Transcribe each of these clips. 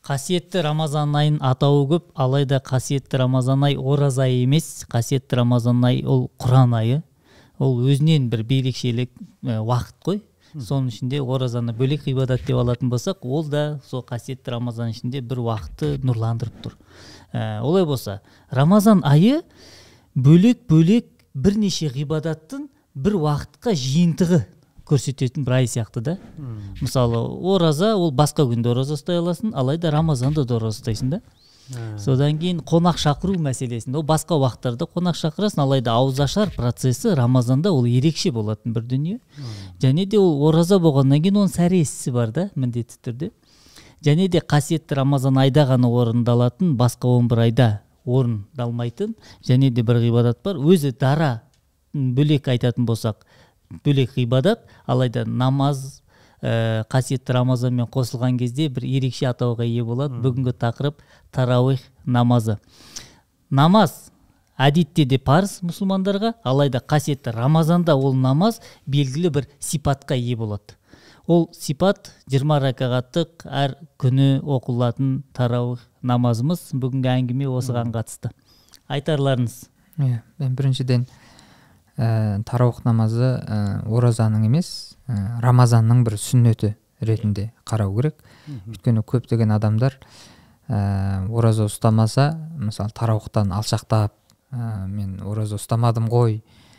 Қасиетті Рамазан айын атауы көп, алайда қасиетті Рамазан ай ораза айы емес, қасиетті Рамазан ай ол Құран айы. Ол өзінен бір ерекшелік уақыт қой. Соның ішінде оразаны бөлек ғибадат деп алатын болсақ, ол да сол қасиетті Рамазан ішінде бір уақытты нұрландырып тұр. Олай болса, Рамазан айы бөлек-бөлек бірнеше ғибадаттың бір уақытқа жиынтығы көрсететін бір ай сияқты да. Мысалы, ораза, ол басқа күнде ораза ұстай аласың, алайда Рамазанда да ораза ұстайсың да. Содан кейін қонақ шақыру мәселесінде, ол басқа уақыттарда қонақ шақырасың, алайда ауызашар процесі Рамазанда ол ерекше болатын бір дүние. Және де ол ораза болғаннан кейін оның сәресісі бар да, міндетті түрде. Және де қасиетті Рамазан айда ғана орындалатын, басқа 11 айда орындалмайтын, және де бір ғибадат бар. Өзі дара бөлек айтатын болсақ, бөлек ғибадат, алайда намаз қасиетті Рамазанмен қосылған кезде бір ерекше атауға ие болады. Бүгінгі тақырып тарауих намазы. Намаз әдетте де парыз мұсылмандарға, алайда қасиетті Рамазанда ол намаз белгілі бір сипатқа ие болады. Ол сипат 20 ракағаттық әр күні оқылатын тарауих намазымыз. Бүгінгі әңгіме осыған қатысты. Айтарларыңыз? Біріншіден тарауих намазы оразаның емес, Рамазанның бір сүннеті ретінде қарау керек. Өйткені көптеген адамдар ораза ұстамаса, мысалы тарауихтан алшақтап, мен ораза ұстамадым ғой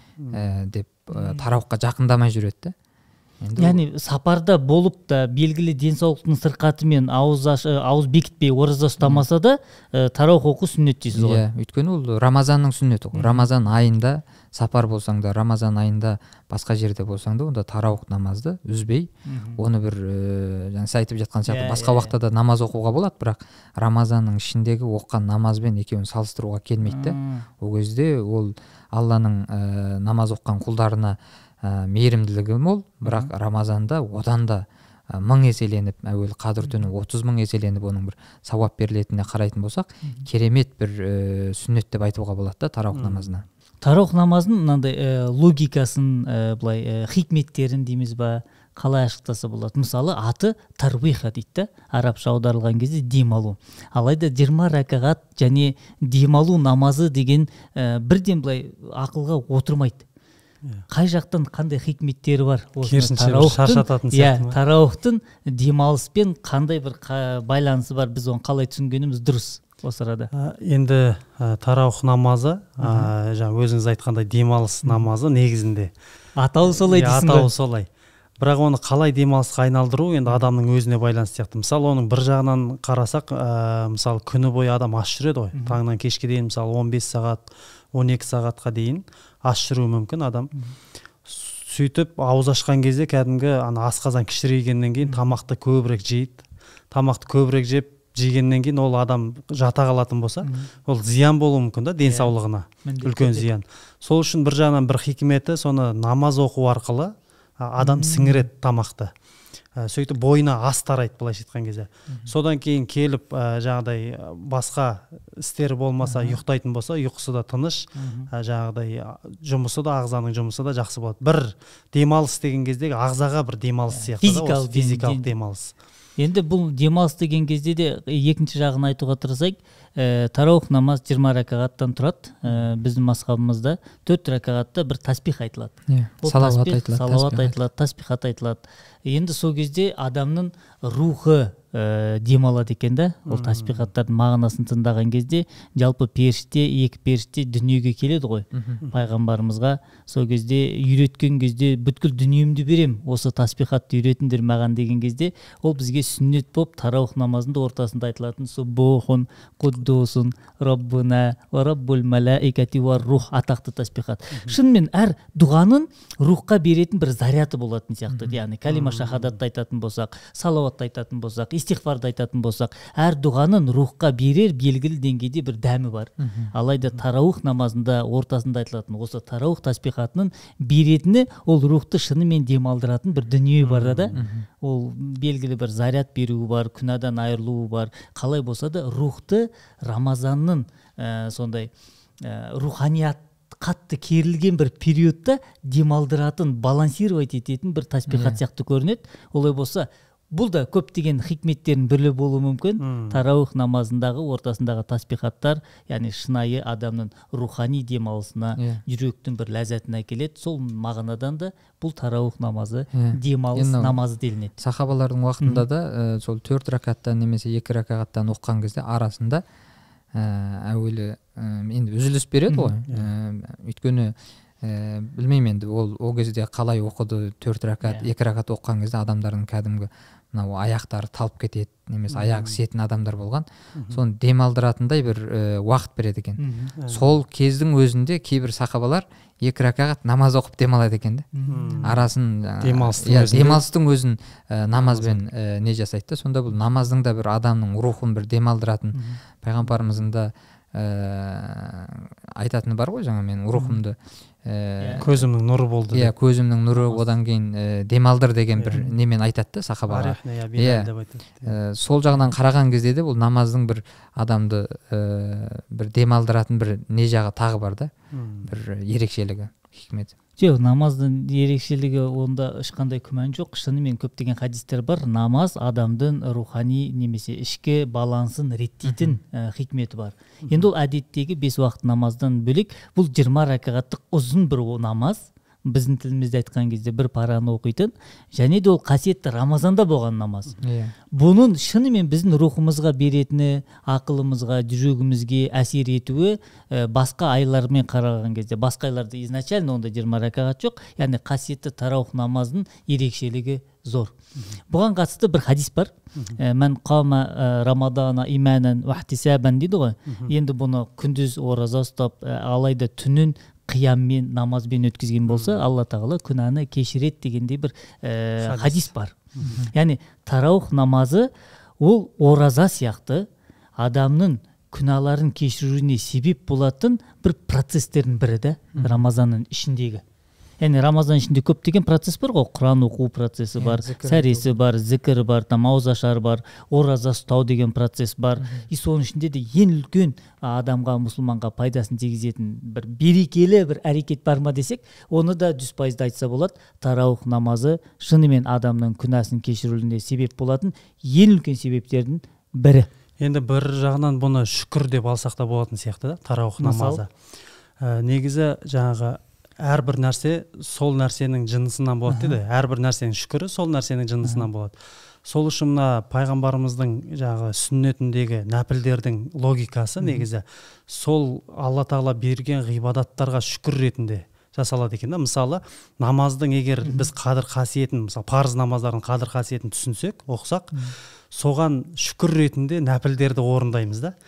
деп тарауихқа жақындамай жүреді. Яғни сапарда болып та белгілі денсаулықтың сырқатымен ауыз бекітпей ораза ұстамаса да тарауих оқу сүннет дейсіз ғой. Өйткені ол Рамазанның сүннеті ғой. Рамазан айында сапар болсаң да, Рамазан айында басқа жерде болсаң да, онда тарауих намазды үзбей, оны бір сіз айтып жатқан сияқты басқа уақытта да намаз оқуға болады, бірақ Рамазанның ішіндегі оққан намазбен екеуін салыстыруға келмейді. Ол кезде ол Алланың намаз оққан құлдарына мейірімділігі мол, бірақ Рамазанда одан да 1000 еселеніп, әуелі қадір түні 30 000 еселеніп, оның бір сауап берілетініне қарайтын болсақ, керемет бір сүннет деп айтуға болады да тарауих намазына. Тарауих намазының мынандай логикасын, былай хикметтерін дейміз ба, қалай ашықтаса болады? Мысалы, аты тарвиха дейді, арабша аударылған кезде демалу. Алайда 20 ракағат және демалу намазы деген бірден былай ақылға отырмайды. Қай жақтан қандай хикметтері бар? Керісінше бір шаршататын сияқты ма? Тарауихтың демалыспен қандай бір байланысы бар, біз оны қалай түсінгеніміз дұрыс осы арада. Енді тарауих намазы, өзіңіз айтқандай демалыс намазы негізінде. Атауы солай дейсің ғой? Атауы солай. Бірақ оны қалай демалысқа айналдыру енді адамның өзіне байланысты сияқты. Мысалы, оның бір жағынан қарасақ, мысалы күні бойы адам аш жүреді ғой. Таңнан кешке дейін мысалы 15 сағат, 12 сағатқа дейін аш жүруі мүмкін адам. Сөйтіп ауыз ашқан кезде кәдімгі асқазан кішірейгеннен кейін тамақты көбірек жейді. Тамақты көбірек жеп жегеннен кейін ол адам жата қалатын болса, ол зиян болуы мүмкін да денсаулығына, үлкен зиян. Сол үшін бір жағынан бір хикметі, соны намаз оқу арқылы адам сіңіреді тамақты. Сөйтіп бойына ас тарайды, былайша айтқан кезде. Содан кейін келіп жаңағыдай басқа істері болмаса, ұйықтайтын болса, ұйқысы да тыныш, жаңағыдай жұмысы да, ағзаның жұмысы да жақсы болады. Бір демалыс деген кездегі ағзаға бір демалыс сияқты, физикалық демалыс. Енді бұл демалыс деген кезде де екінші жағын айтуға тырысайық. Тарауих намаз 20 ракағаттан тұрады. Біздің мазхабымызда 4 ракағатта бір таспих айтылады. Салауат айтылады, таспихат айтылады. Енді сол кезде адамның рухы демалады екен да. Ол таспихаттардың мағынасын тыңдаған кезде жалпы періште, екі періште дүниеге келеді ғой. Пайғамбарымызға сол кезде үйреткен кезде бүткіл дүниемді берем, осы таспихатты үйретіңдер маған деген кезде, ол бізге сүннет болып тарауих намазында ортасында айтылатын суббухун қуддусун раббуна ва раббул малаикати ва рух атақты таспихат. Шынымен әр дұғаның рухқа беретін бір заряты болатын сияқты. Яғни калима шахадатты айтатын болсақ, салауатты айтатын болсақ, истихфарды айтатын болсақ, әр дұғаның рухқа берер белгілі деңгейде бір дәмі бар. Алайда тарауих намазында ортасында айтылатын осы тарауих таспихатының беретіні ол рухты шынымен демалдыратын бір дүние бар да. Ол белгілі бір заряд беруі бар, күнәдан айырылуы бар. Қалай болса да рухты Рамазанның сондай руханият қатты керілген бір периодта демалдыратын, балансировать ететін бір таспихат сияқты көрінеді. Олай болса, бул да көптөгөн хикметтердин бири болуу мүмкүн. Тарауих намазындагы ортасындагы таспихаттар, яғни шынайы адамдын руханий дем алысына, жүрөктүн бир лаззатына келет. Сол мағынадан да бул тарауих намазы дем алыс намазы делинет. Сахабалардын убактында да сол 4 ракаттан немесе 2 ракаттан оккан кезде арасында әуелі енді үзіліс береді ғой. Өйткені білмеймін енді ол кезде қалай оқыды, 4 ракат 2 ракат оққан кезде адамдардың кәдімгі мынау аяқтары талып кетеді, немесе аяғы сетін адамдар болған. Соны демалдыратындай бір уақыт береді екен. Сол кездің өзінде кейбір сахабалар 2 ракат намаз оқып демалады екен де. Арасын демалыстың өзін намазбен не жасайды. Сонда бұл намаздың да бір адамның рухын бір демалдыратын, пайғамбарымыздың да айтатыны бар ғой, жаңа мен рухымды көзімнің нұры болды. Иә, көзімнің нұры, одан кейін демалдыр деген бір немен айтады сахабаға. Сол жағынан қараған кезде де бұл намаздың бір адамды бір демалдыратын бір не жағы тағы бар да, бір ерекшелігі, хикметі. Жоқ, намаздың ерекшелігі онда ешқандай күмән жоқ. Шынымен көптеген хадистер бар. Намаз адамдың рухани немесе ішкі балансын реттейтін хикметі бар. Енді ол әдеттегі 5 уақыт намаздан бөлек, бұл 20 ракағаттық ұзын бір намаз. Біздің тілімізде айтқан кезде бір параны оқитын, және де ол қасиетті Рамазанда болған намаз. Бұның шынымен біздің рухымызға беретіні, ақылымызға, жүрегімізге әсер етуі басқа айлармен қараған кезде, басқа айларда изначально онда 20 ракағат жоқ, яғни қасиетті тарауих намазының ерекшелігі зор. Бұған қатысты бір хадис бар. Мен қама Рамадана иманан ва ихтисабан дейді ғой. Енді бұны күндіз ораза ұстап, алайда түнін қияммен, намазбен өткізген болса, Алла тағала күнәні кешіреді дегендей бір хадис бар. Яғни тарауих намазы ол ораза сияқты адамның күнәларын кешіруіне себеп болатын бір процестердің бірі да Рамазанның ішіндегі. Яғни Рамазан ішінде көптеген процесс бар ғой, Құран оқу процесі бар, сәресі бар, зікір бар, ауызашар бар, ораза ұстау деген процесс бар. И соның ішінде де ең үлкен адамға, мұсылманға пайдасын тигізетін бір берекелі бір әрекет бар ма десек, оны да 100% айтса болады. Тарауих намазы шынымен адамның күнәсін кешіруіне себеп болатын ең үлкен себептердің бірі. Енді бір жағынан бұны шүкір деп алсақ та болатын сияқты да, тарауих намазы. Негізі жаңағы әрбір нәрсе сол нәрсенің жынысынан болады дейді. Әрбір нәрсенің шүкірі сол нәрсенің жынысынан болады. Сол үшін мына пайғамбарымыздың жаңағы сүннетіндегі нәпілдердің логикасы негізі сол Алла тағала берген ғибадаттарға шүкір ретінде жасалады екен да. Мысалы, намаздың егер біз қадір қасиетін, мысалы парыз намаздардың қадір қасиетін түсінсек, оқысақ, соған шүкір ретінде нәпілдерді орындаймыз да.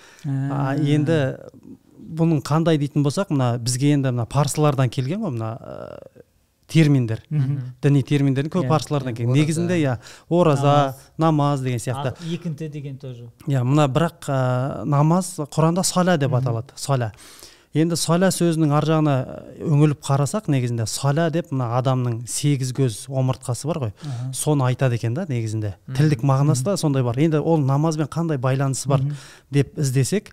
Енді бұның қандай дейтін болсақ, мына бізге енді мына парсылардан келген ғой, мына терминдер, діни терминдердің көп парсылардан келген. Негізінде ораза, намаз деген сияқты. Екінті деген тоже. Мына бірақ намаз Құранда соля деп аталады, соля. Енді соля сөзінің ар жағына өңіліп қарасақ, негізінде соля деп мына адамның 8 көз омыртқасы бар ғой, соны айтады екен да, негізінде. Тілдік мағынасы да сондай бар. Енді ол намазбен қандай байланысы бар деп іздесек,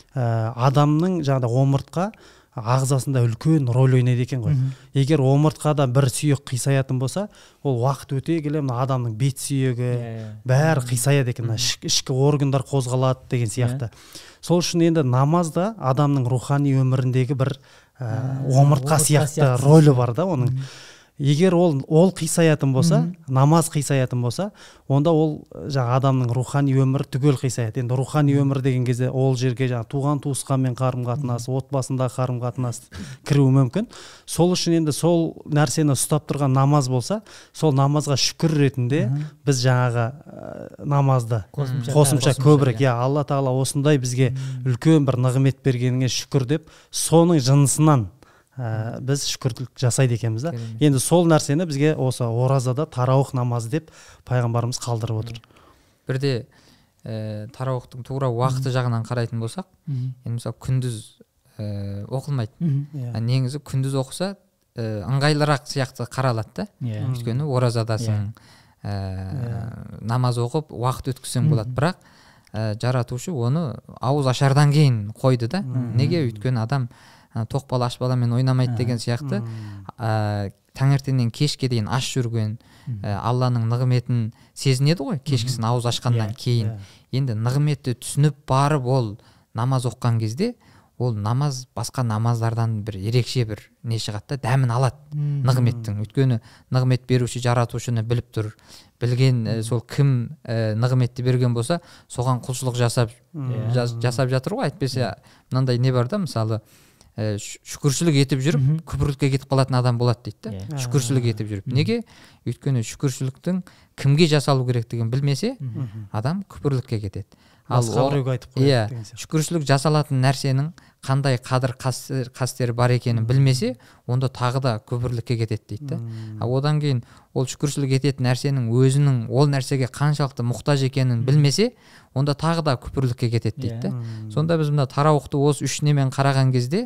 адамның жаңағыда омыртқа ағзасында үлкен рөл ойнайды екен ғой. Егер омыртқада бір сүйек қисаятын болса, ол уақыт өте келе мына адамның бет сүйегі бәрі қисаяды екен, ішкі органдар қозғалады деген сияқты. Сол үшін енді намаз да адамның рухани өміріндегі бір омыртқа сияқты рөлі бар да оның. Егер ол қисаятын болса, намаз қисаятын болса, онда ол жаңа адамның рухани өмірі түгел қисаяды. Енді рухани өмір деген кезде ол жерге жаңа туған туысқанмен қарым-қатынас, отбасындағы қарым-қатынас кіруі мүмкін. Сол үшін енді сол нәрсені ұстап тұрған намаз болса, сол намазға шүкір ретінде біз жаңағы намазды қосымша көбірек, Алла тағала осындай бізге үлкен бір нығмет бергеніңе шүкір деп, соның жынысынан біз шүкірлік жасайды екенбіз да. Енді сол нәрсені бізге осы оразада тарауих намазы деп пайғамбарымыз қалдырып отыр. Бірде тарауихтың тура уақыты жағынан қарайтын болсақ, енді мысалы күндіз оқылмайды. Негізі күндіз оқыса ыңғайлырақ сияқты қаралады да. Өйткені оразадасың, намаз оқып уақыт өткізсең болады. Бірақ жаратушы оны ауыз ашардан кейін қойды да. Неге? Өйткені адам тоқ бала аш баламен ойнамайды деген сияқты таңертеңнен кешке дейін аш жүрген, Алланың нығметін сезінеді ғой, кешкісін ауыз ашқаннан кейін. Енді нығметті түсініп барып ол намаз оққан кезде, ол намаз басқа намаздардан бір ерекше бір не шығады да, дәмін алады нығметтің. Өйткені нығмет беруші жаратушыны біліп тұр, білген сол кім нығметті берген болса, соған құлшылық жасап жатыр ғой. Әйтпесе мынандай не бар да, мысалы шүкіршілік етіп жүріп күпірлікке кетіп қалатын адам болады дейді да. Шүкіршілік етіп жүріп. Неге? Өйткені шүкіршіліктің кімге жасалу керектігін білмесе, адам күпірлікке кетеді. Басқа біреуге айтып қояды. Шүкіршілік жасалатын нәрсенің қандай қадір қастері бар екенін білмесе, онда тағы да күпірлікке кетеді дейді да. Одан кейін ол шүкіршілік ететін нәрсенің өзінің ол нәрсеге қаншалықты мұқтаж екенін білмесе, онда тағы да күпірлікке кетеді дейді да. Сонда біз мына тарауықты осы үш немен қараған кезде,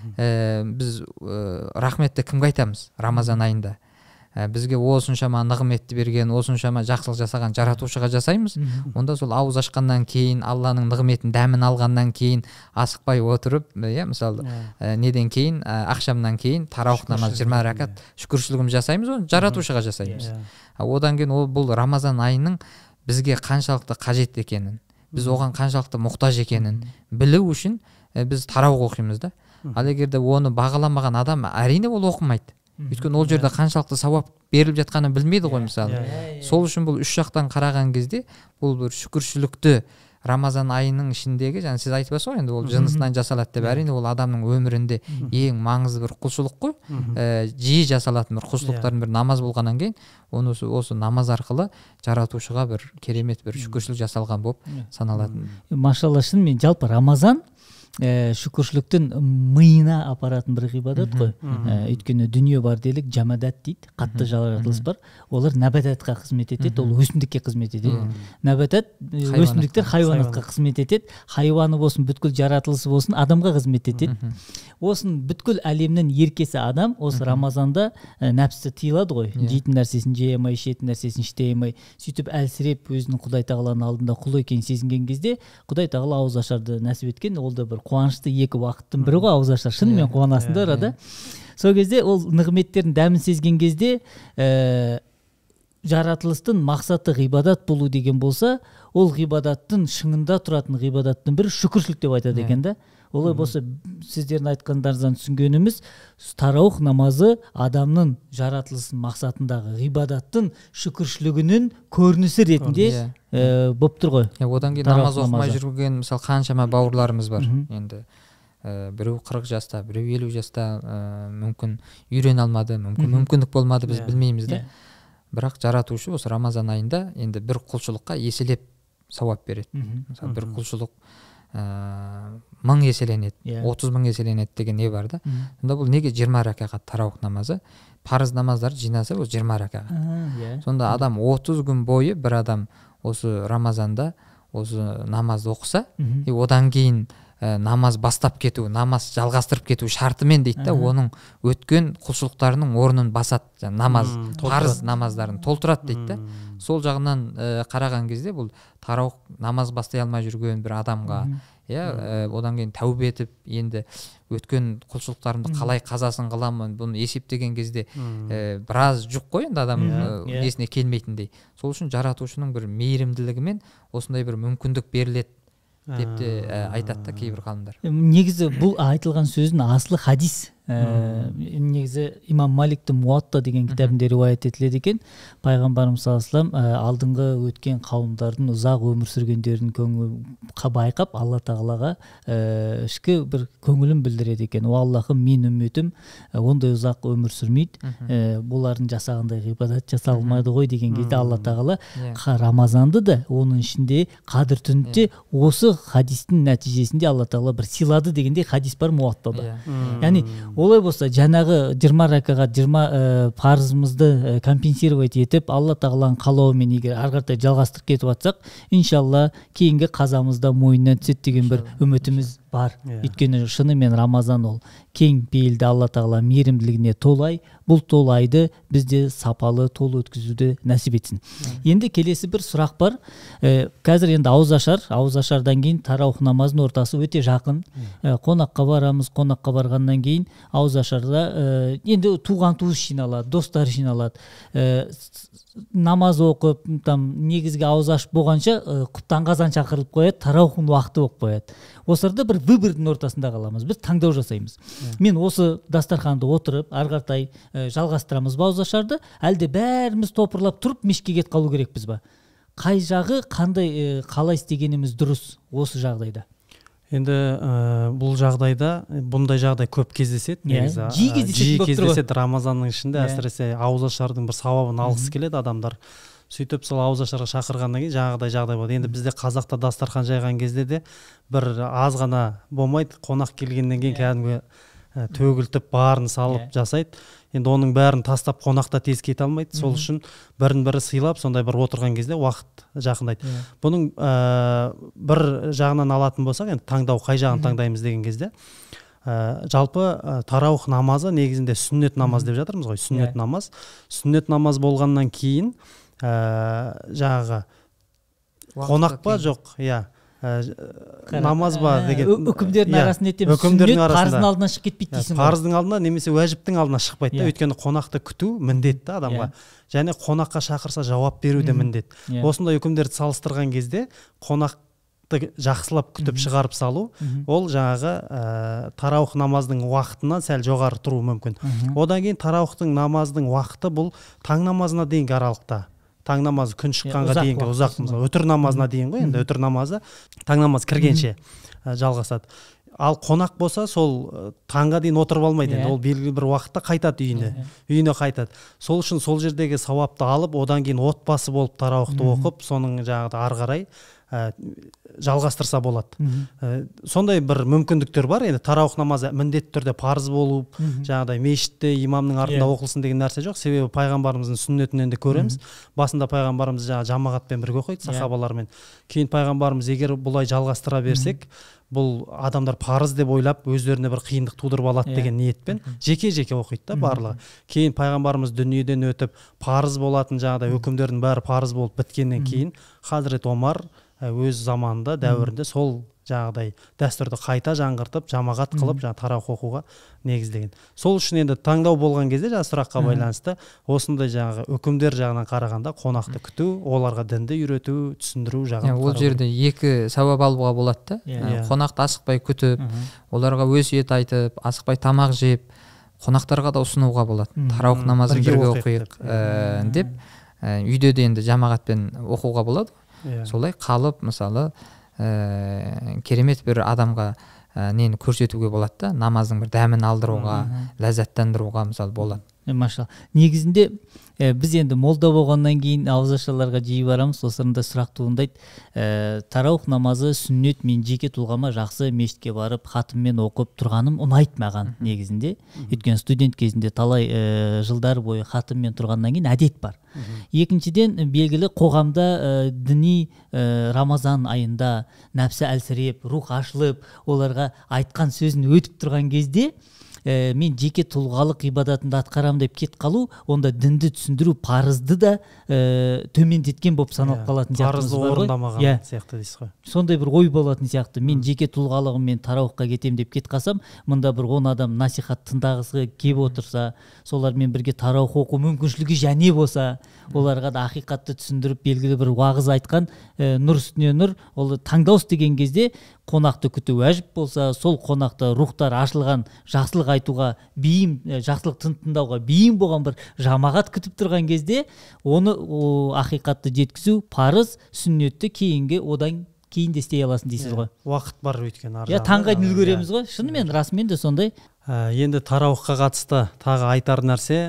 біз рахметті кімге айтамыз Рамазан айында? Бізге осыншама нығметті берген, осыншама жақсылық жасаған жаратушыға жасаймыз. Онда сол ауыз ашқаннан кейін, Алланың нығметін дәмін алғаннан кейін асықпай отырып, мысалы, неден кейін, ақшамнан кейін тарауық намаз 20 рәкат шүкіршілігімізді жасаймыз, оны жаратушыға жасаймыз. Одан кейін бұл Рамазан айының бізге қаншалықты қажет екенін, біз оған қаншалықты мұқтаж екенін білу үшін біз тарауық оқимыз да. Ал егер де оны бағаламаған адам әрине ол оқымайды. Өйткені ол жерде қаншалықты сауап беріліп жатқанын білмейді ғой, мысалы. Сол үшін бұл үш жақтан қараған кезде, бұл бір шүкіршілікті Рамазан айының ішіндегі, жаңа сіз айтып отырсыз ғой, енді ол жынысынан жасалады деп, әрине ол адамның өмірінде ең маңызды бір құлшылық қой. Жиі жасалатын бір құлшылықтардың бір намаз болғаннан кейін, осы намаз арқылы жаратушыға бір керемет бір шүкіршілік жасалған болып саналатын. Машалла, шын мен жалпы Рамазан шүкіршіліктің миына апаратын бір ғибадат қой. Өйткені дүние бар делік жамадат дейді, қатты жаратылыс бар. Олар нәбататқа қызмет етеді, ол өсімдікке қызмет етеді. Нәбатат, өсімдіктер хайуанатқа қызмет етеді. Хайуаны болсын, бүткіл жаратылысы болсын, адамға қызмет етеді. Осын бүткіл әлемнің еркесі адам осы Рамазанда нәпсі тыйылады ғой. Жейтін нәрсесін жей алмай, ішетін нәрсесін іштей алмай, сөйтіп әлсіреп өзінің Құдай тағаланың алдында құл екенін сезінген кезде Құдай тағала ауыз ашарды нәсіп еткен. Ол да бір қуанышты екі уақыттың бірі ғой, ауыз ашар. Шынымен қуанасыңдар да. Сол кезде ол нығметтердің дәмін сезген кезде жаратылыстың мақсаты ғибадат болу деген болса, ол ғибадаттың шыңында тұратын ғибадаттың бірі шүкіршілік деп айтады екен да. Олай болса, сіздердің айтқандарыңыздан түсінгеніміз, тараух намазы адамның жаратылысын мақсатындағы ғибадаттың шүкіршілігінің көрінісі ретінде болып тұр ғой. Одан кейін намаз оқымай жүрген мысалы қаншама бауырларымыз бар. Енді біреу 40 жаста, біреу 50 жаста, мүмкін үйрене алмады, мүмкіндік болмады, біз білмейміз да. Бірақ жаратушы осы Рамазан айында енді бір құлшылыққа еселеп сауап береді. Мысалы бір құлшылық 1000 еселенеді, 30.000 еселенеді деген не бар да. Сонда бұл неге 20 рәкағат тарауық намазы? Парыз намаздарды жинаса ол 20 рәкағат. Сонда адам 30 күн бойы бір адам осы Рамазанда осы намазды оқыса, одан кейін намаз бастап кету, намаз жалғастырып кету шартымен дейді да, оның өткен құлшылықтарының орнын басады, намаз, парыз намаздарын толтырады дейді да. Сол жағынан қараған кезде бұл тарауық намаз бастай алмай жүрген бір адамға, одан кейін тәубе етіп, енді өткен құлшылықтарымды қалай қазасын қыламын, бұны есептеген кезде біраз жүк қой енді адам несіне келмейтіндей. Сол үшін жаратушының бір мейірімділігімен осындай бір мүмкіндік беріледі деп те айтады да кейбір ғалымдар. Негізі бұл айтылған сөздің асылы хадис. Негізі имам Маликтің Муатта деген кітабында риуаят етіледі екен. Пайғамбарымыз саллаллаху алейхи вассалам алдыңғы өткен қауымдардың ұзақ өмір сүргендерін байқап, Алла тағалаға ішкі бір көңілін білдіреді екен. О Аллахым, мен үмметім ондай ұзақ өмір сүрмейді, бұлардың жасағандай ғибадат жасалмайды ғой деген кезде Алла тағала Рамазанды да оның ішінде қадір түнінде осы хадистің нәтижесінде Алла тағала бір сыйлады дегенде хадис бар Муаттада. Яғни олай болса, жаңағы 20 рәкағат 20 парызымызды компенсировать етіп, Алла тағаланың қалауымен егер ары қаратай жалғастырып кетіп жатсақ, иншалла кейінгі қазамызда мойнынан түседі деген бір үмітіміз бар. Өйткені шынымен Рамазан ол кең пейілді Алла тағала мейірімділігіне толай, бұл толы айды бізде сапалы толы өткізуді нәсіп етсін. Енді келесі бір сұрақ бар. Қазір енді ауызашардан кейін тараух намазының ортасы өте жақын. Қонаққа барамыз, қонаққа барғаннан кейін ауызашарда енді туған туыс жиналады, достар жиналады. Намаз оқып, негізгі ауыз ашып болғанша құптан қазан шақырылып қояды, тараухтың уақыты болып қояды. Осыларда бір выбордың ортасында қаламыз, біз таңдау жасаймыз. Мен осы дастарханды отырып, арғартай жалғастырамыз ба ауызашарды, әлде бәріміз топырлап тұрып мешітке кетіп қалу керекпіз ба? Қай жағы қандай қалай істегеніміз дұрыс осы жағдайда? Енді бұл жағдайда бұндай жағдай көп кездеседі, негізі. Жиі кездеседі Рамазанның ішінде, әсіресе ауызашардың бір сауабын алғысы келеді адамдар. Сөйтіп сол ауызашарға шақырғаннан кейін жағдай болады. Енді бізде қазақта дастархан жайған кезде де бір аз ғана болмайды, қонақ келгеннен кейін кәдімгі төгілтіп барын салып жасайды. Енді оның бәрін тастап қонақта тез кете алмайды. Сол үшін бірін-бірі сыйлап, сондай бір отырған кезде уақыт жақындайды. Бұның бір жағынан алатын болсақ, енді таңдау қай жағын таңдаймыз деген кезде, жалпы тараух намазы негізінде сүннет намаз деп жатырмыз ғой, сүннет намаз. Сүннет намаз болғаннан кейін жаңағы қонақ па жоқ, намаз ба деген үкімдердің арасында етеміз. Сүннет парыздың алдынан шығып кетпейді дейсің ғой. Парыздың алдына немесе уәжіптің алдына шықпайды да, өйткені қонақты күту міндетті адамға. Және қонаққа шақырса жауап беру де міндет. Осындай үкімдерді салыстырған кезде қонақты жақсылап күтіп шығарып салу, ол жаңағы тараух намаздың уақытынан сәл жоғары тұру мүмкін. Одан кейін тараухтың намаздың уақыты бұл таң намазына дейінгі аралықта. Таң намазы күн шыққанға дейінгі ұзақ, өтір намазына дейін ғой, енді өтір намазы таң намаз кіргенше жалғасады. Ал қонақ болса, сол таңға дейін отырып алмайды, ол белгілі бір уақытта қайтады үйіне қайтады. Сол үшін сол жердегі сауапты алып, одан кейін отбасы болып тараухты оқып, соның жаңағы ары қарай жалғастырса болады. Сондай бір мүмкіндіктер бар. Енді тараух намазы міндетті түрде парыз болып, жаңағыдай мешітте имамның артында оқылсын деген нәрсе жоқ. Себебі пайғамбарымыздың сүннетінен де көреміз. Басында пайғамбарымыз жамағатпен бірге оқиды, сахабалармен. Кейін пайғамбарымыз егер бұлай жалғастыра берсек, бұл адамдар парыз деп ойлап өздеріне бір қиындық тудырып алады деген ниетпен жеке-жеке оқиды да барлығы. Кейін пайғамбарымыз дүниеден өтіп, парыз болатын жаңағыдай үкімдердің бәрі парыз болып біткеннен кейін Хазірет Омар өз заманында, дәуірінде сол жаңағыдай дәстүрді қайта жаңғыртып, жамағат қылып, тараух оқуға негіздеген. Сол үшін енді таңдау болған кезде сұраққа байланысты осындай жаңағы үкімдер жағынан қарағанда қонақты күту, оларға дінді үйрету, түсіндіру жағынан. Ол жерде екі сауап алуға болады да. Қонақты асықпай күтіп, оларға өсиет айтып, асықпай тамақ жеп, қонақтарға да ұсынуға болады. Тараух намазын бірге оқиық деп, үйде де енді жамағатпен оқуға болады. Солай қалып, мысалы, керемет бір адамға нені көрсетуге болады да, намаздың бір дәмін алдыруға, ләззаттандыруға мысалы болады. Машалла. Негізінде біз енді молда болғаннан кейін ауызашарларға жиі барамыз, осында сұрақ туындайды. Тараух намазы сүннет, мен жеке тұлғама жақсы мешітке барып, хатыммен оқып тұрғаным ұнайды маған негізінде. Өйткені студент кезінде талай жылдар бойы хатыммен тұрғаннан кейін әдет бар. Екіншіден, белгілі қоғамда діни Рамазан айында нәпсі әлсіреп, рух ашылып, оларға айтқан сөзін өтіп тұрған кезде мен жеке тұлғалық ғибадатымды атқарам деп кет қалу, онда дінді түсіндіру парызды да төмендеткен болып саналып қалатын сияқты. Парызды орындамаған сияқты дейсіз ғой. Сондай бір ой болатын сияқты. Мен жеке тұлғалығыммен тараухқа кетем деп кет қалсам, мында бір 10 адам насихат тыңдағысы кеп отырса, солармен бірге тараух оқу мүмкіншілігі және болса, оларға да ақиқатты түсіндіріп белгілі бір уағыз айтқан нұр үстіне нұр, ол таңдау деген кезде қонақты күту уәжіп болса, сол қонақта рухтар ашылған, жақсылық айтуға бейім, жақсылық тыңдауға бейім болған бір жамағат күтіп тұрған кезде, оны ақиқатты жеткізу парыз, сүннетті кейінге одан кейін де істей аласың дейсіз ғой. Уақыт бар өйткені. Таңға дейін үлгереміз ғой. Шынымен расымен де сондай. Енді тараухқа қатысты тағы айтар нәрсе,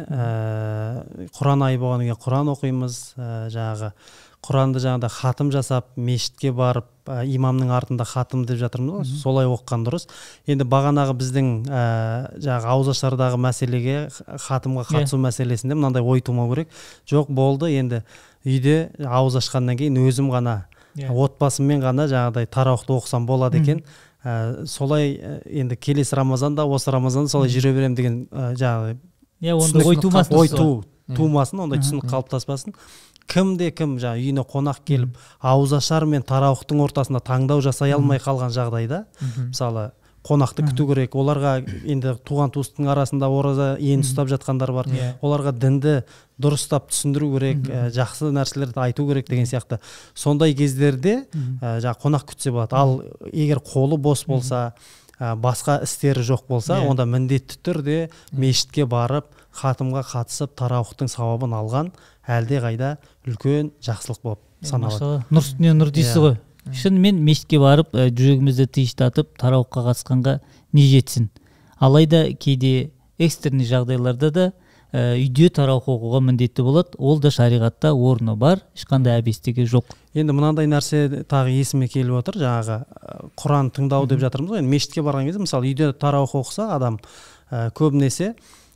Құран айы болғаннан кейін Құран оқимыз, жаңағы Құранды жаңағыда хатым жасап, мешітке барып, имамның артында хатым деп жатырмыз ғой, солай оққан дұрыс. Енді бағанағы біздің жаңағы ауызашардағы мәселеге, хатымға қатысу мәселесінде мынандай ой тумау керек. Жоқ, болды, енді үйде ауыз ашқаннан кейін өзім ғана, отбасыммен ғана жаңағыдай тараухты оқысам болады екен. Солай енді келесі Рамазанда, осы Рамазанда солай жүре берем деген жаңағы онда ой тумасын, тумасын, ондай түсінік қалыптаспасын. Кімде кім жаңа үйіне қонақ келіп ауызашар мен тарауықтың ортасында таңдау жасай алмай қалған жағдайда, мысалы қонақты күту керек, оларға енді туған туыстың арасында ораза ен ұстап жатқандар бар, оларға дінді дұрыстап түсіндіру керек, жақсы нәрселерді айту керек деген сияқты. Сондай кездерде жаңа қонақ күтсе болады. Ал егер қолы бос болса, басқа істері жоқ болса, онда міндетті түрде мешітке барып, хатымға қатысып, тарауықтың сауабын алған әлде қайда үлкен жақсылық болып саналады. Нұр үстіне нұр дейсіз ғой. Шынымен мешітке барып, жүрегімізді тыныштатып, тарауыққа қатысқанға не жетсін. Алайда кейде экстренный жағдайларда да үйде тарауық оқуға міндетті болады. Ол да шариғатта орны бар, ешқандай әбестігі жоқ. Енді мынандай нәрсе тағы есіме келіп отыр, жаңағы Құран тыңдау деп жатырмыз ғой. Мешітке барған кезде, мысалы үйде тарауық оқыса, адам көбінесе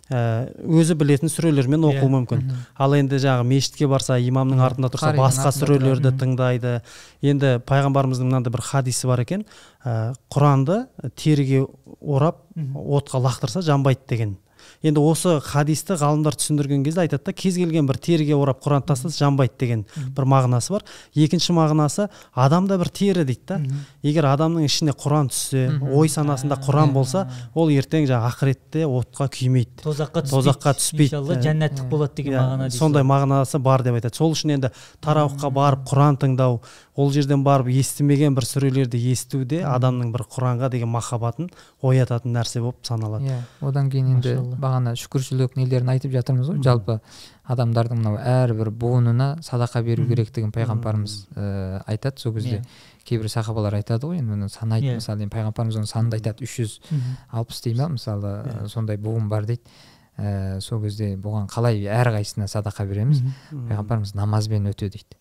өзі білетін сүрелермен оқу мүмкін. Ал енді жаңағы мешітке барса, имамның артында тұрса, басқа сүрелерді тыңдайды. Енді пайғамбарымыздың мынандай бір хадисі бар екен, Құранды теріге орап, отқа лақтырса жанбайды деген. Енді осы хадисті ғалымдар түсіндірген кезде айтады да, кез келген бір теріге орап Құран тастаса жанбайды деген бір мағынасы бар. Екінші мағынасы, адамда бір тері дейді да. Егер адамның ішіне Құран түссе, ой санасында Құран болса, ол ертең жаңа ақыретте отқа күймейді. Тозаққа түспейді. Иншалла жәннаттық болады деген мағына дейсіз. Сондай мағынасы бар деп айтады. Сол үшін енді тарауыққа барып Құран тыңдау, ол жерден барып естімеген бір сүрелерді естуде адамның бір Құранға деген махаббатын оятатын нәрсе болып саналады. Одан кейін енді бағана шүкіршілік нелерін айтып жатырмыз ғой. Жалпы адамдардың мынау әрбір буынына садақа беру керектігін пайғамбарымыз айтады. Сол кезде кейбір сахабалар айтады ғой, енді санайды, мысалы пайғамбарымыз оның санын айтады, 360 дей ма, мысалы сондай буын бар дейді. Сол кезде бұған қалай әрқайсысына садақа береміз? Пайғамбарымыз намазбен өте дейді.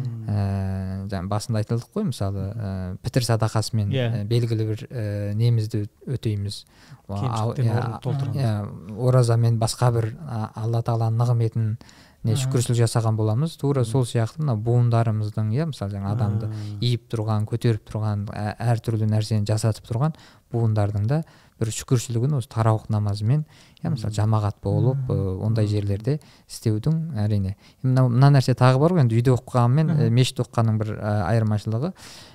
Басында айтылдық қой, мысалы пітір садақасымен белгілі бір немізді өтейміз, оразамен басқа бір Алла Тағаланың нығметін шүкіршілік жасаған боламыз. Тура сол сияқты мына буындарымыздың, мысалы адамды иіп тұрған, көтеріп тұрған, әртүрлі нәрсені жасатып тұрған буындардың да бір шүкіршілігін осы тарауық намазымен, мысалы жамағат болып, ондай жерлерде істеудің әрине. Мына нәрсе тағы бар ғой, енді үйде оқыған мен мешітте оқығанның бір айырмашылығы.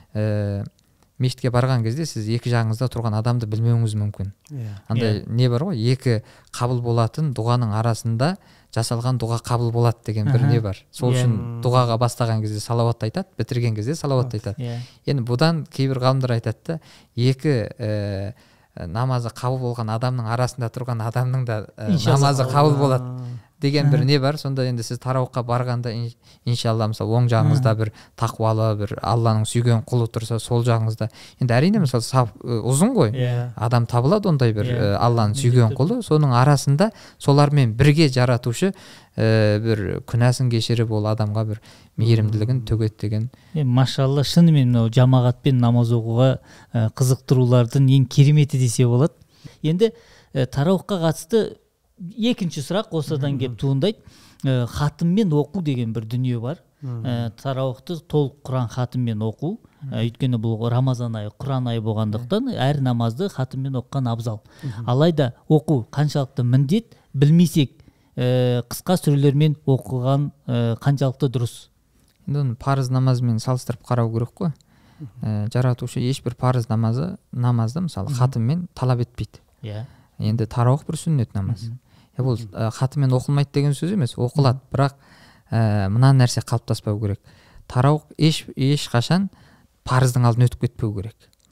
Мешітке барған кезде сіз екі жағыңызда тұрған адамды білмеуіңіз мүмкін. Андай не бар ғой, екі қабыл болатын дұғаның арасында жасалған дұға қабыл болады деген бір не бар. Сол үшін дұғаға бастаған кезде салауат айтады, бітірген кезде салауат айтады. Енді бұдан кейбір ғалымдар айтады да, екі намазы қабыл болған адамның арасында тұрған адамның да намазы қабыл болады деген бір не бар. Сонда енді сіз тарауыққа барғанда иншалла, мысалы оң жағыңызда бір тақуалы, бір Алланың сүйген құлы тұрса, сол жағыңызда енді әрине мысалы сап ұзын ғой, адам табылады ондай бір Алланың сүйген құлы, соның арасында солармен бірге жаратушы бір күнәсін кешіріп, ол адамға бір мейірімділігін төгеді деген. Машалла, шынымен мынау жамағатпен намаз оқуға қызықтырулардың ең кереметі десе болады. Енді тарауыққа қатысты екінші сұрақ осыдан келіп туындайды. Хатыммен оқу деген бір дүние бар. Тарауықты толық Құран хатыммен оқу. Өйткені бұл Рамазан айы, Құран айы болғандықтан әр намазды хатыммен оққан абзал. Алайда оқу қаншалықты міндет, білмесек, қысқа сүрелермен оқыған қаншалықты дұрыс? Енді парыз намазымен салыстырып қарау керек қой. Жаратушы ешбір парыз намазды мысалы хатыммен талап етпейді. Енді тарауық бір сүннет намаз. Бұл хатымен оқылмайды деген сөз емес, оқылады, бірақ мына нәрсе қалыптаспау керек. Тарауық ешқашан парыздың алдын өтіп кетпеу керек.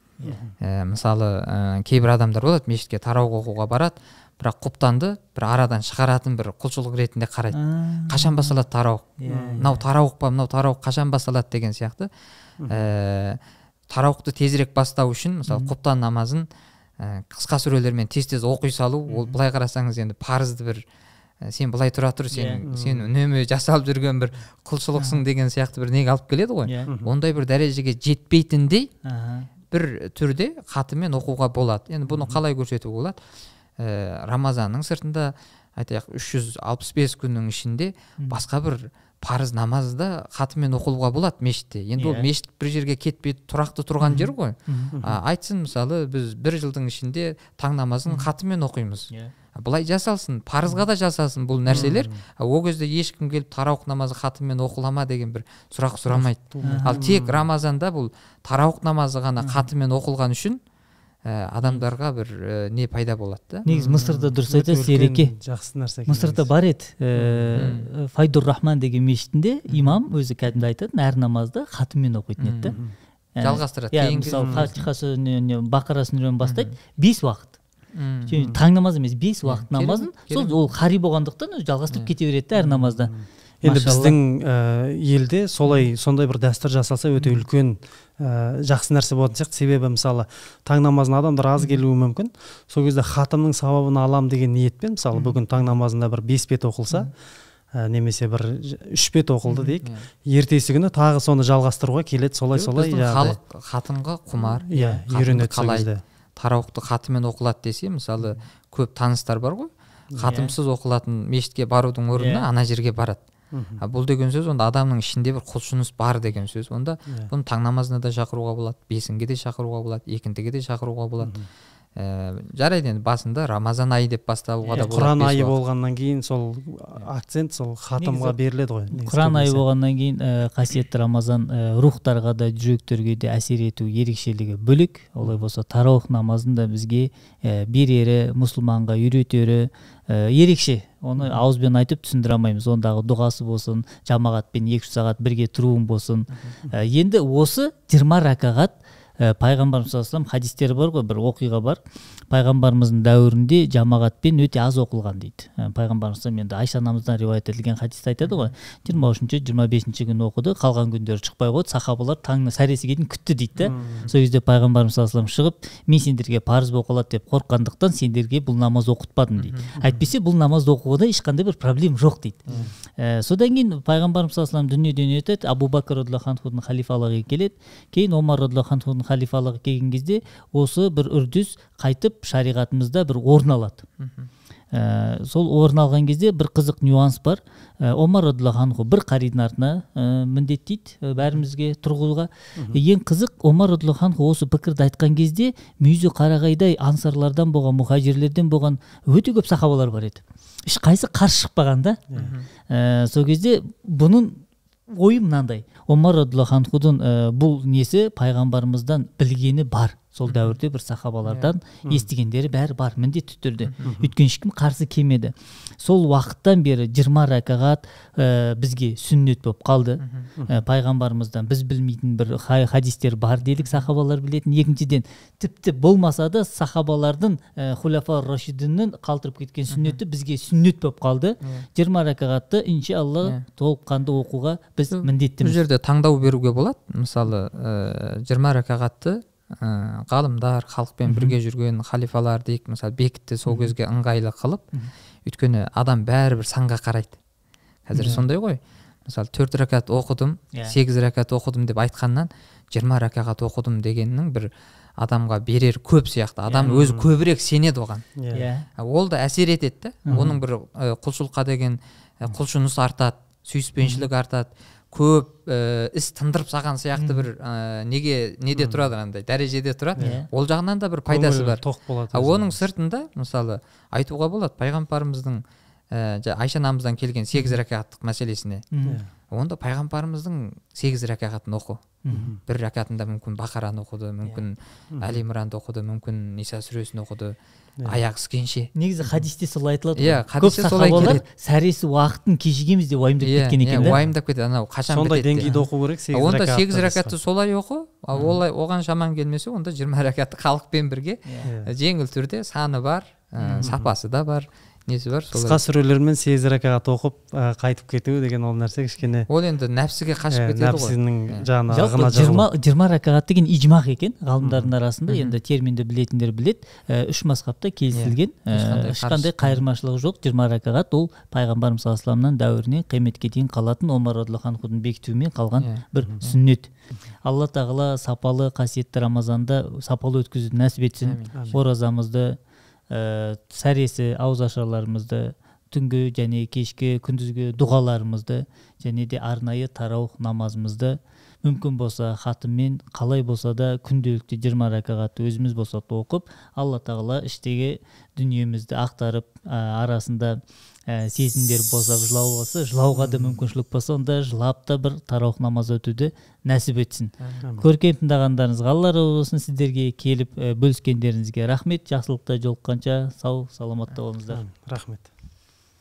Мысалы кейбір адамдар болады, мешітке тарауық оқуға барады, бірақ құптанды бір арадан шығаратын бір құлшылық ретінде қарайды. Қашан басталады тарауық? Мынау тарауық па, мынау тарауық қашан басталады деген сияқты. Тарауықты тезірек бастау үшін, мысалы құптан намазын қысқа сүрелермен тез-тез оқи салу, ол былай қарасаңыз енді парызды бір сен былай тұра тұр, сен үнемі жасалып жүрген бір құлшылықсың деген сияқты бір неге алып келеді ғой. Ондай бір дәрежеге жетпейтіндей бір түрде хатымен оқуға болады. Енді бұны қалай көрсетуге болады? Рамазанның сыртында айтайық 365 күннің ішінде басқа бір парыз намазды хатымен оқылуға болады мешітте. Енді ол мешіт бір жерге кетпей тұрақты тұрған жер ғой. Айтсын, мысалы біз бір жылдың ішінде таң намазын хатымен оқимыз. былай жасалсын, парызға да жасалсын бұл нәрселер. Ол кезде ешкім келіп тарауық намазы хатыммен оқылама деген бір сұрақ сұрамайды. Ал тек Рамазанда бұл тарауық намазы ғана хатыммен оқылған үшін адамдарға бір не пайда болады да. Негізі Мысырда дұрыс айтасыз Сереке. Жақсы нәрсе. Мысырда бар еді Файдур Рахман деген мешітінде имам өзі кәдімгі айтатын, әр намазды хатыммен оқитын еді. Жалғастырады. Мысалы Фатиха Бақара сүресінен бастайды 5 уақыт. Таң намаз емес, 5 уақыт намазын, ол хари болғандықтан жалғастырып кете береді әр намазда. Енді біздің елде сондай бір дәстүр жасалса өте үлкен жақсы нәрсе болатын сияқты. Себебі мысалы таң намазына адамдар аз келуі мүмкін. Сол кезде хатымның сауабын алам деген ниетпен, мысалы бүгін таң намазында бір 5 бет оқылса, немесе бір 3 бет оқылды дейік, ертесі күні тағы соны жалғастыруға келеді. Солай халық хатымға құмар, үйренеді. Қалай тарауықты хатымен оқылады десе, мысалы көп таныстар бар ғой, хатымсыз оқылатын мешітке барудың орнына ана жерге барады. Бұл деген сөз онда адамның ішінде бір құлшыныс бар деген сөз. Онда бұны таң намазына да шақыруға болады, 5-ге де шақыруға болады, 2-ге де шақыруға болады. Жарайды, енді басында Рамазан айы деп басталуға да болады. Құран айы болғаннан кейін сол акцент сол хатымға беріледі ғой. Құран айы болғаннан кейін қасиетті Рамазан рухтарға да, жүректерге де әсер ету ерекшелігі бөлек. Олай болса тарауық намазын да бізге берері, мұсылманға үйретері ерекше. Оны ауызбен айтып түсіндіре алмаймыз. Ондағы дұғасы болсын, жамағатпен 2 сағат бірге тұруым болсын. Енді осы 20 ракағат пайғамбарымыз саллаллаху алейхи ва саллям хадистері бар ғой, бір оқиға бар. Пайғамбарымыздың дәуірінде жамағатпен өте аз оқылған дейді. Пайғамбарымыз енді Айша анамыздан риуаят етілген хадисте айтады ғой, 23-ші, 25-ші күні оқыды, қалған күндері шықпай қойды, сахабалар таңның сәресіге дейін күтті дейді. Сол кезде пайғамбарымыз саллаллаху алейхи ва саллям шығып, мен сендерге парыз оқылады деп қорыққандықтан сендерге бұл намаз оқытпадым дейді. Әйтпесе бұл намазды оқуға ешқандай бір проблем жоқ дейді. Содан кейін пайғамбарымыз саллаллаху алейхи ва саллям дүниеден өтеді, Абу Бакр радиллаху анхудың халифалығы келеді. Кейін Омар радиллаху анхудың халифалығы келген кезде осы бір үрдіс қайтып шариғатымызда бір орын алады. Сол орын алған кезде бір қызық нюанс бар. Омар радиллаху анху бір қаридың артына міндеттейді бәрімізге тұрғызуға. Ең қызық, Омар радиллаху анху осы пікірді айтқан кезде мүйізі қарағайдай ансарлардан болған, мұхажирлерден болған өте көп сахабалар бар еді. Ешқайсы қарсы шықпаған да. Сол кезде бұның ойы мынандай: Омар радиллаху анхудың бұл несі пайғамбарымыздан білгені бар. Сол дәуірде бір сахабалардан естігендері бәрі бар, міндетті түрде. Өйткені ешкім қарсы келмеді. Сол уақыттан бері 20 ракағат бізге сүннет болып қалды. Пайғамбарымыздан біз білмейтін бір хадистер бар делік, сахабалар білетін. Екіншіден, тіпті болмаса да сахабалардың хулафа рашидиннің қалтырып кеткен сүннеті бізге сүннет болып қалды. 20 ракағатты иншалла толыққанды оқуға біз міндеттіміз. Бұл жерде таңдау беруге болады. Мысалы 20 ракағатты ғалымдар, халықпен бірге жүрген халифалар дейік, мысалы бекітті, сол кезге ыңғайлы қылып, өйткені адам бәрібір санға қарайды. Қазір сондай ғой, мысалы 4 ракат оқыдым, 8 ракат оқыдым деп айтқаннан 20 ракағат оқыдым дегеннің бір адамға берер көп сияқты. Адам өзі көбірек сенеді оған. Ол да әсер етеді. Оның бір құлшылыққа деген құлшыныс артады, сүйіспеншілік артады. Көп іс тындырып саған сияқты бір неде тұрады, андай дәрежеде тұрады. Ол жағынан да бір пайдасы бар. Оның сыртында мысалы айтуға болады пайғамбарымыздың Айша анамыздан келген 8 ракағаттық мәселесіне. Онда пайғамбарымыздың 8 ракағатын оқу. Бір ракатында мүмкін Бақараны оқыды, мүмкін Әли Имранды оқыды, мүмкін Ниса сүресін оқыды. Аяқ іскенше. Негізі хадисте солай айтылады. Көп сахабалар сәресі уақытын кешігеміз деп уайымдап кеткен екен. Уайымдап кетеді, анау қашан бітеді. Сондай деңгейде оқу керек, 8 ракат. Онда 8 ракатты солай оқы, оған шаман келмесе, онда 20 ракатты халықпен бірге жеңіл түрде, саны бар, сапасы да бар. Несі бар? Қысқа сүрелермен 8 ракағат оқып қайтып кету деген ол нәрсе кішкене. Ол енді нәпсіге қашып кетеді ғой. Нәпсінің жаңағы ғана жазылып. 20 ракағат деген ижмақ екен ғалымдардың арасында. Енді терминді білетіндер білет. 3 мазхабта келісілген. Ешқандай қайырмашылығы жоқ. 20 ракағат ол пайғамбарымыз саллаллаху алейхи ва саллямнан дәуіріне қияметке дейін қалатын Омар радиллаху анхудың бекітуімен қалған бір сүннет. Алла тағала сапалы қасиетті Рамазанда сапалы өткізуді нәсіп етсін. Оразамызды, сәресі, ауызашарларымызды, түнгі және кешкі күндізгі дұғаларымызды, және де арнайы тараух намазымызды мүмкүн болса хатыммен, калай болса да күнделүктүү 20 ракагатты өзүбүз болсок окуп, Алла Таала иштеги дүниемизди актарып, арасында сезимдер болса, жылоо болса, жылоого да мүмкүнчүлүк болсо, анда жылап да бир тараух намаз өтүүдө насип этсин. Көркөйүп тыңдагандарыңызга Алла ыраазы болсун. Сиздерге келип бөлүскөндөрүңүзгө рахмет. Жакшылыкта жолукканча сау саламатта болуңуздар. Рахмет.